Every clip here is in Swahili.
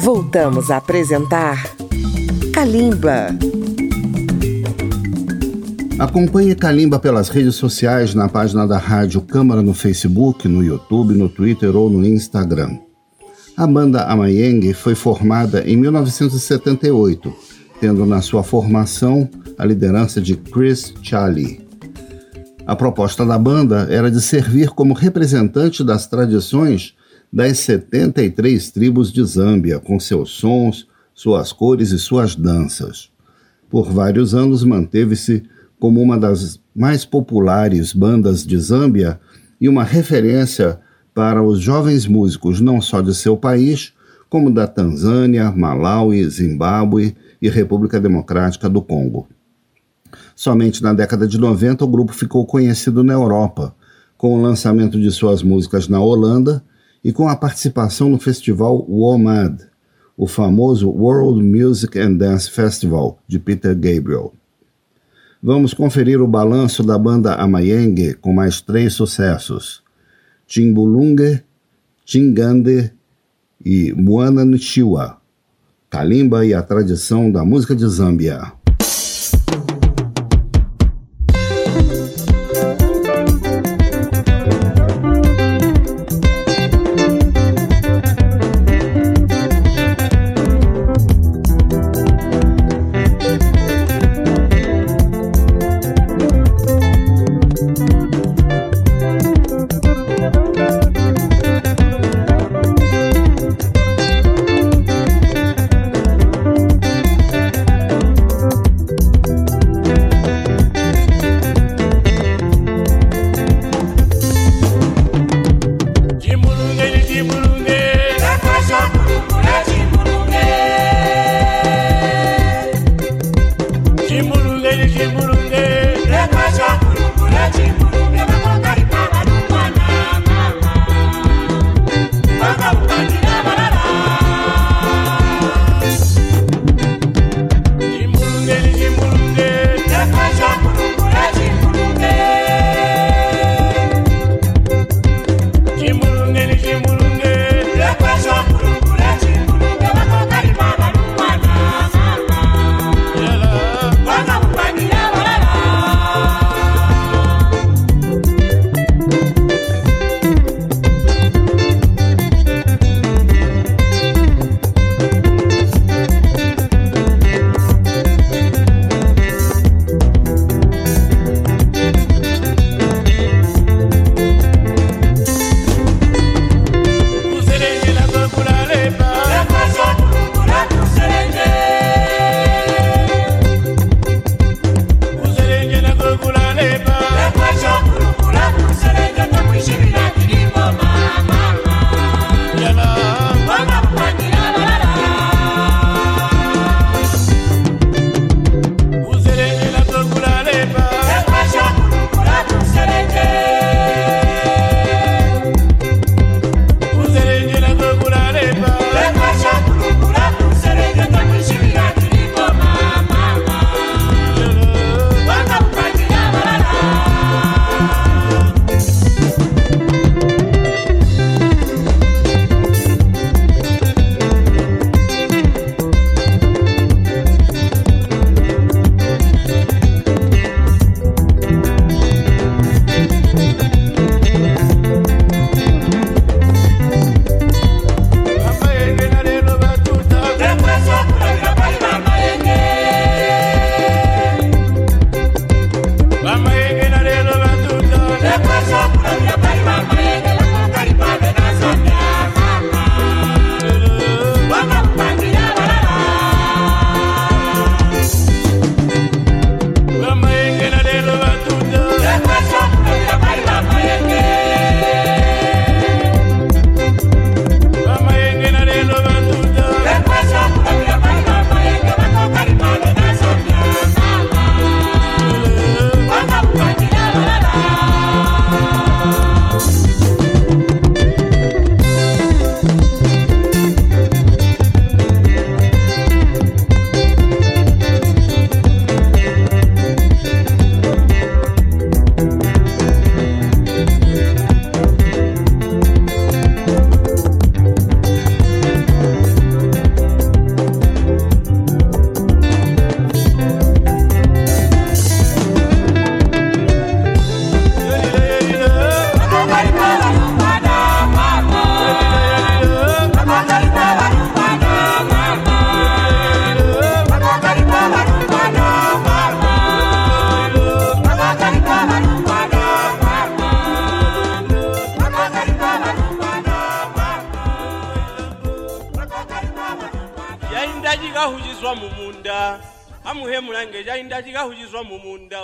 Voltamos a apresentar Kalimba. Acompanhe Kalimba pelas redes sociais na página da Rádio Câmara no Facebook, no YouTube, no Twitter ou no Instagram. A banda Amayenge foi formada em 1978, tendo na sua formação a liderança de Chris Charlie. A proposta da banda era de servir como representante das tradições das 73 tribos de Zâmbia, com seus sons, suas cores e suas danças. Por vários anos manteve-se como uma das mais populares bandas de Zâmbia e uma referência para os jovens músicos não só de seu país, como da Tanzânia, Malaui, Zimbábue e República Democrática do Congo. Somente na década de 90 o grupo ficou conhecido na Europa, com o lançamento de suas músicas na Holanda e com a participação no festival WOMAD, o famoso World Music and Dance Festival de Peter Gabriel. Vamos conferir o balanço da banda Amayenge com mais 3 sucessos: Chimbulunge, Chingande e Mwana Nchiwa, Kalimba e a tradição da música de Zâmbia. Jainda chikahuzizwa mumunda amuhemulange jainda chikahuzizwa mumunda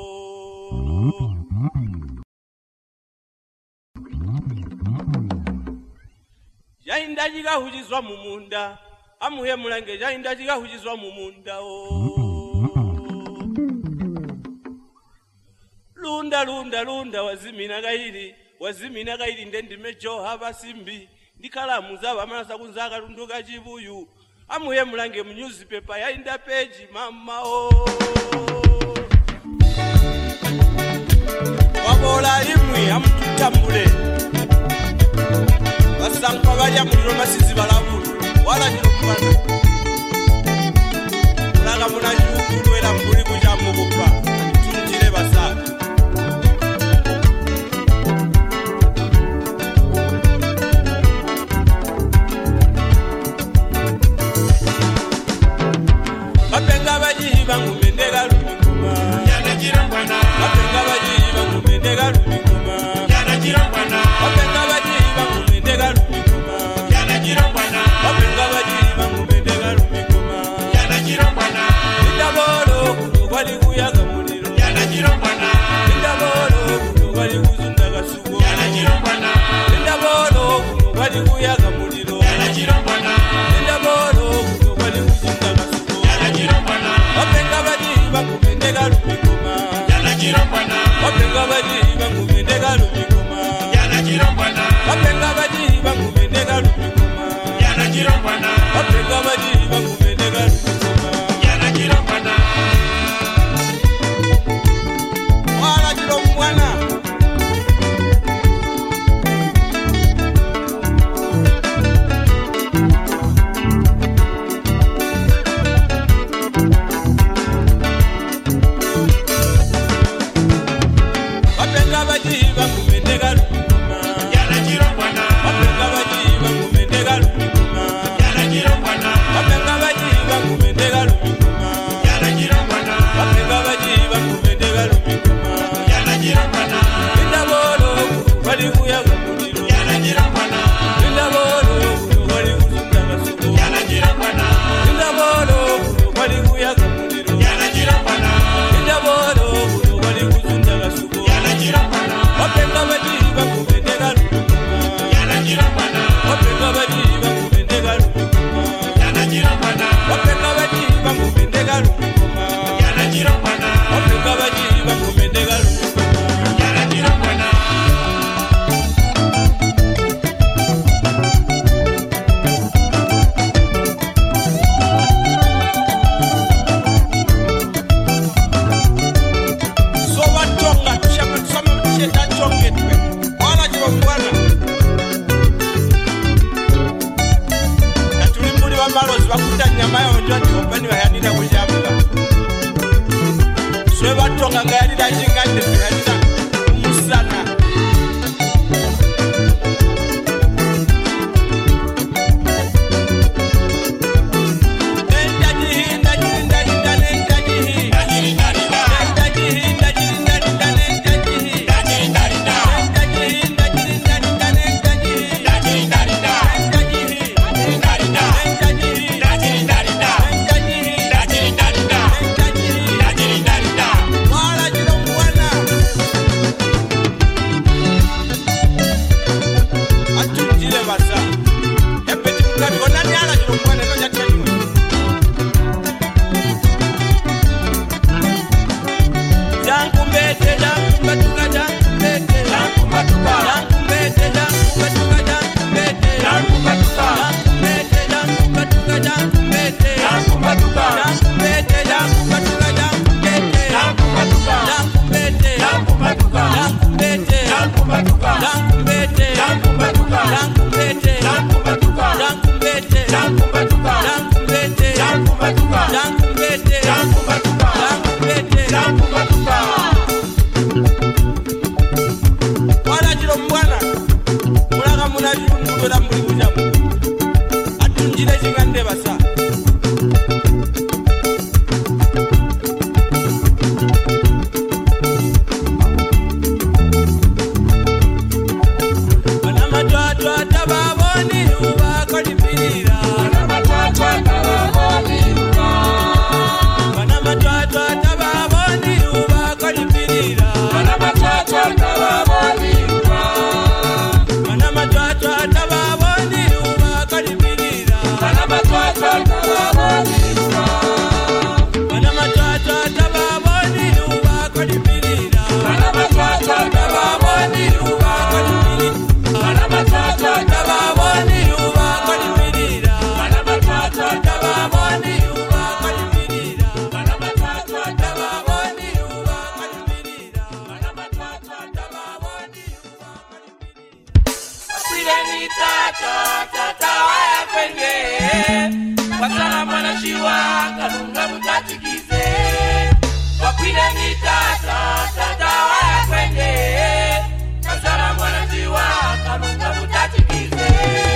jainda chikahuzizwa mumunda amuhemulange jainda chikahuzizwa mumunda lunda lunda lunda wazimina kaili ndendimejoha basimbi ndikalamu zaba manasa kunzaka lunduka chibuyu amuhemulange mu newspaper yainda page mama wabola limwe amutambule basanka balya muliro masizi balabulu wala kirukwana ulaga munajukulwera mbuli kuja mukupa tunjire basaka Apenga bajiba ngumendega lumikuma yana jirangwana apenga bajiba ngumendega lumikuma yana jirangwana apenga bajiba ngumendega lumikuma yana jirangwana apenga bajiba ngumendega lumikuma yana jirangwana indabolo kukwali kuyaga muliro yana jirangwana indabolo kukwali kuzunda kasuko yana jirangwana indabolo kukwali kuyaga muliro yana jirangwana indabolo kukwali kuzunda kasuko Wapenga bajiba ngumendega lumikuma yana jirambana Wapenga bajiba ngumendega lumikuma yana jirambana Wapenga bajiba ngumendega lumikuma yana jirambana Wapenga bajiba ngumendega lumikuma yana jirambana Wala jiromwana Baboni uba kolipira shiwa kalunga mutatikize wakwile mitata tata waya kwende kasala mwana shiwa kalunga mutatikize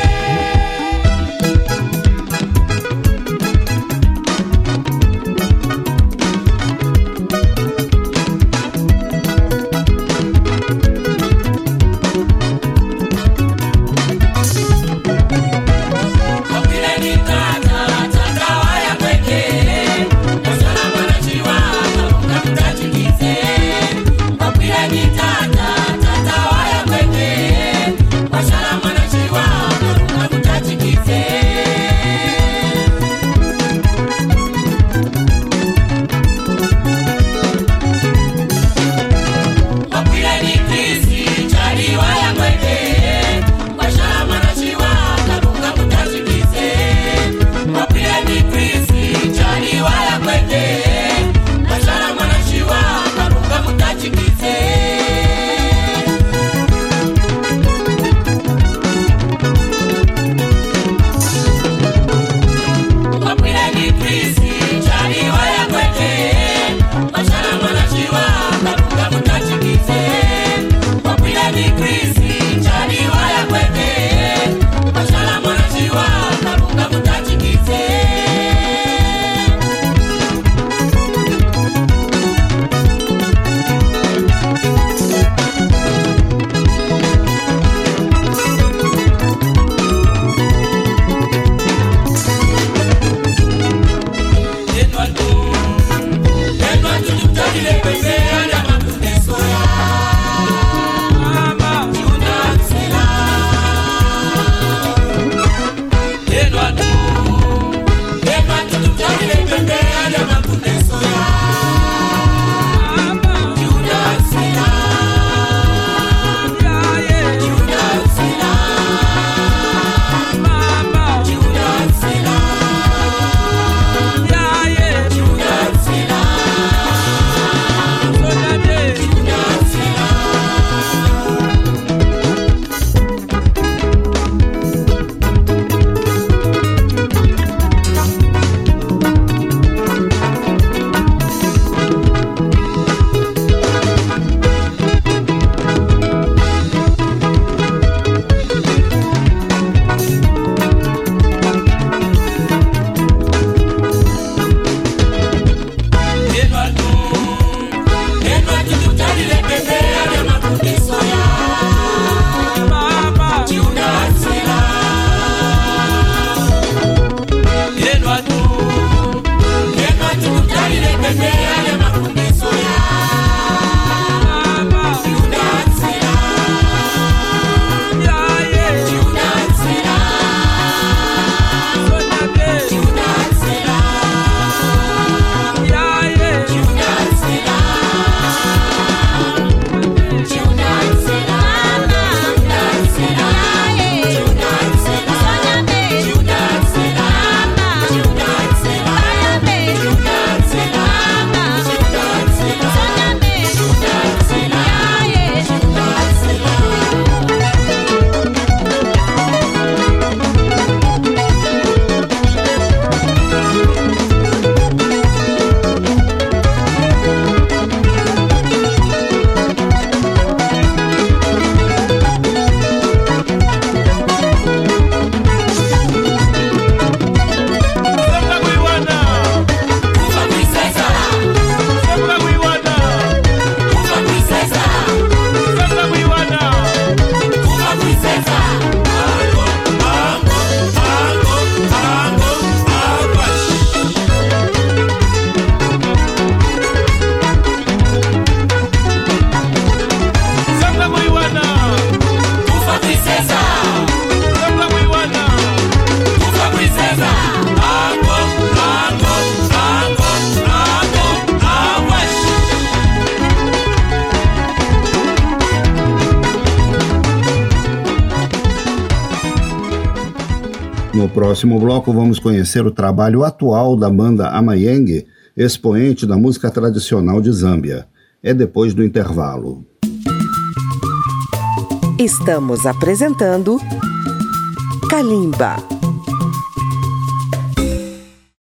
No próximo bloco vamos conhecer o trabalho atual da banda Amayeng, expoente da música tradicional de Zâmbia. É depois do intervalo. Estamos apresentando Kalimba.